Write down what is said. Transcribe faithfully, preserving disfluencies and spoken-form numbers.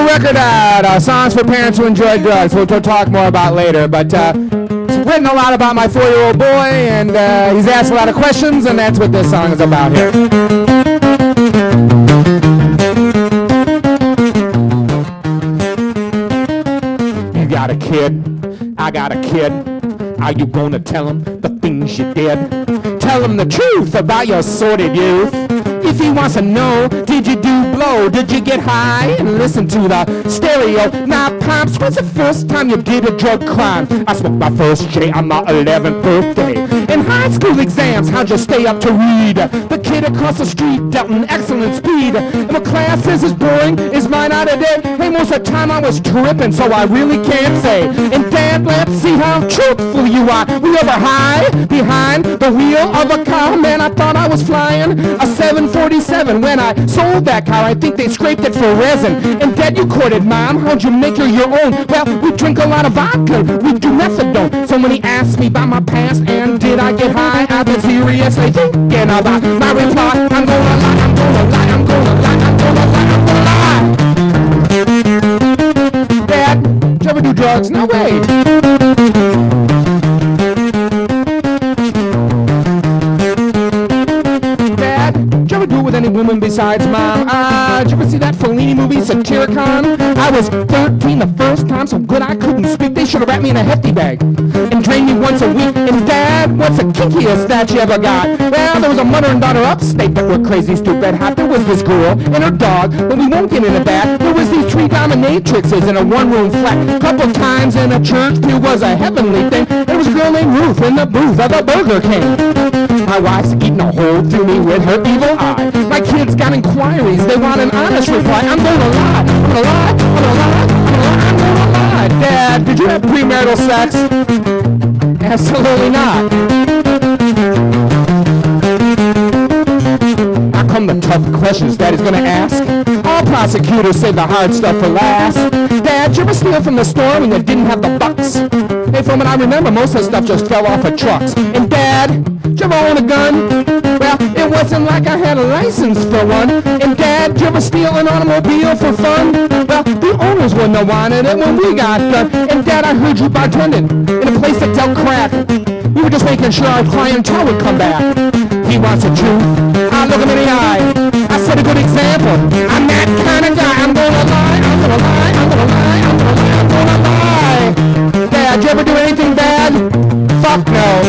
record out, uh, Songs for Parents Who Enjoy Drugs, which we'll talk more about later. But uh, it's written a lot about my four-year-old boy, and uh, he's asked a lot of questions, and that's what this song is about here. You got a kid, I got a kid. Are you gonna tell him the things you did? Tell him the truth about your sordid youth. If he wants to know, did you do blow? Did you get high and listen to the stereo? Now, Pops, when's the first time you did a drug crime? I smoked my first J on my eleventh birthday. In high school exams, how'd you stay up to read? The kid across the street dealt in excellent speed. And the class says it's boring, is mine out of day? Hey, most of the time I was tripping, so I really can't say. And Dad, let's see how truthful you are. We over high, behind the wheel of a car. Man, I thought I was flying a seven forty-seven. When I sold that car, I think they scraped it for resin. And Dad, you courted Mom, how'd you make her your own? Well, we drink a lot of vodka, we do methadone. So when he asked me about my past and did I get high, I've been seriously thinking about my reply. I'm gonna lie, I'm gonna lie, I'm gonna lie, I'm gonna lie, I'm gonna lie. Dad, did you ever do drugs? No way. With any woman besides Mom? Uh, did you ever see that Fellini movie, Satyricon? I was thirteen the first time, so good I couldn't speak. They should have wrapped me in a hefty bag and drained me once a week. And Dad, what's the kinkiest that you ever got? Well, there was a mother and daughter upstate that were crazy, stupid, hot. There was this girl and her dog, but we won't get into that. There was these three dominatrixes in a one-room flat. Couple times in a church pew was a heavenly thing. There was a girl named Ruth in the booth of the Burger King. My wife's eating a hole through me with her evil eye. My kids got inquiries, they want an honest reply. I'm gonna lie, I'm gonna lie, I'm gonna lie, I'm gonna lie, I'm gonna lie. Dad, did you have premarital sex? Absolutely not. Now come the tough questions Daddy's gonna ask. All prosecutors say the hard stuff for last. Dad, did you ever steal from the store when you didn't have the bucks? Hey, from what I remember, most of the stuff just fell off of trucks. And Dad, did you ever own a gun? Well, it wasn't like I had a license for one. And Dad, did you ever steal an automobile for fun? Well, the owners wouldn't have wanted it when we got done. And Dad, I heard you bartending in a place that dealt crack. We were just making sure our clientele would come back. He wants the truth. I look him in the eye. I set a good example. I'm that kind of guy. I'm gonna lie, I'm gonna lie, I'm gonna lie, I'm gonna lie, I'm gonna lie. Dad, did you ever do anything bad? Fuck no.